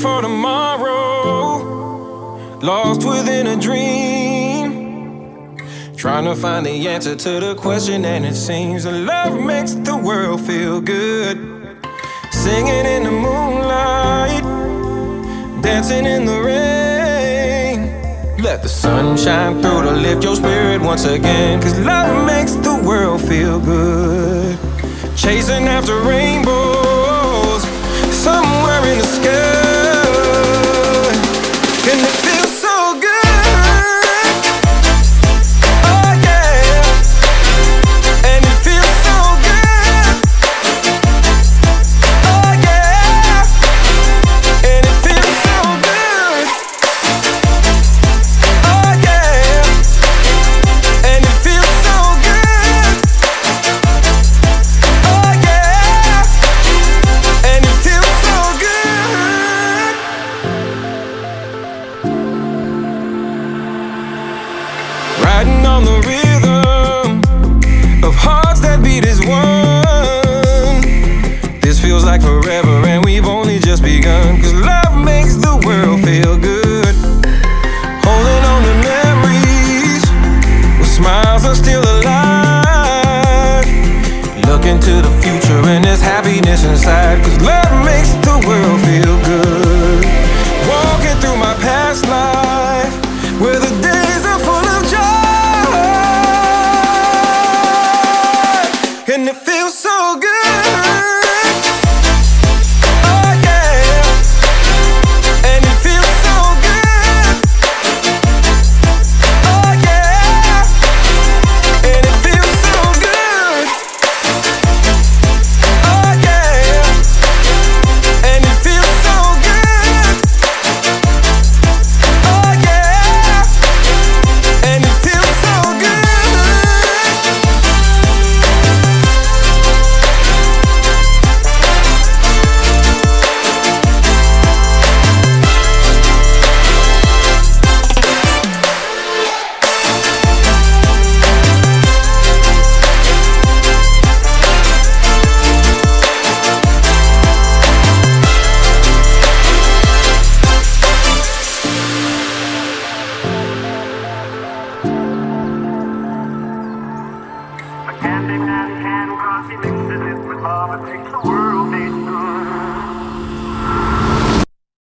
for tomorrow, lost within a dream, trying to find the answer to the question, and it seems that love makes the world feel good. Singing in the moonlight, dancing in the rain. Let the sun shine through to lift your spirit once again, 'cause love makes the world feel good. Chasing after rainbows somewhere in the sky, and it feels so good. Oh yeah, and it feels so good. Oh yeah, and it feels so good. Oh yeah, and it feels so good. Oh yeah, and it feels so good. Riding on the rhythm of hearts that beat as one. This feels like forever.